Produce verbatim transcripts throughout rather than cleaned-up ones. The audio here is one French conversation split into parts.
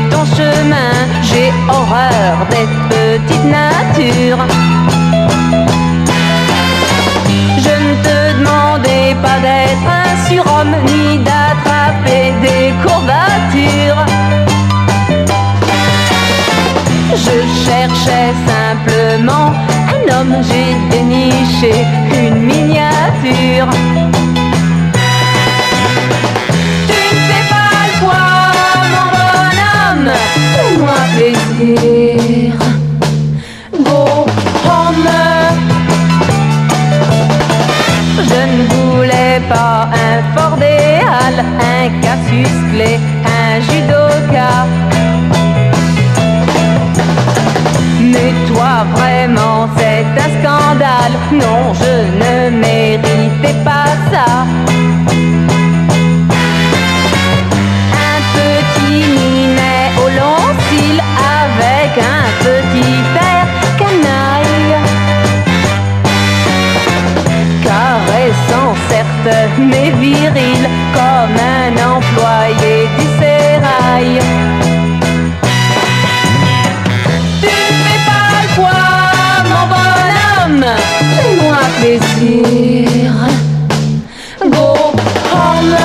ton chemin. J'ai horreur des petites natures. Je ne te demandais pas d'être un surhomme, ni d'attraper des courbatures. Je cherchais simplement un homme, j'ai déniché une miniature. Tu ne fais pas le poids, mon bonhomme, fais-moi plaisir. Go home. Je ne voulais pas un Ford et Hall, un Cassius Clay, un judoka. Mais toi vraiment c'est un scandale. Non, je ne méritais pas ça. Un petit minet au long cils avec un petit air canaille, caressant certes mais viril comme un employé du sérail. Fais-moi plaisir. Go home.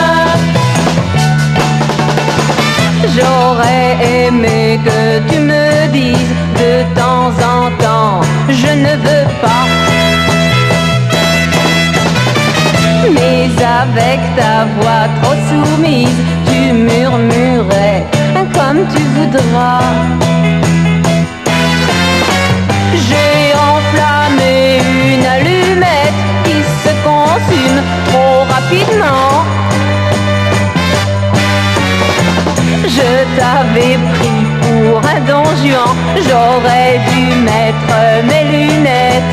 J'aurais aimé que tu me dises de temps en temps je ne veux pas. Mais avec ta voix trop soumise, tu murmurais comme tu voudras. J'ai enflammé une allumette qui se consume trop rapidement. Je t'avais pris pour un don Juan, j'aurais dû mettre mes lunettes.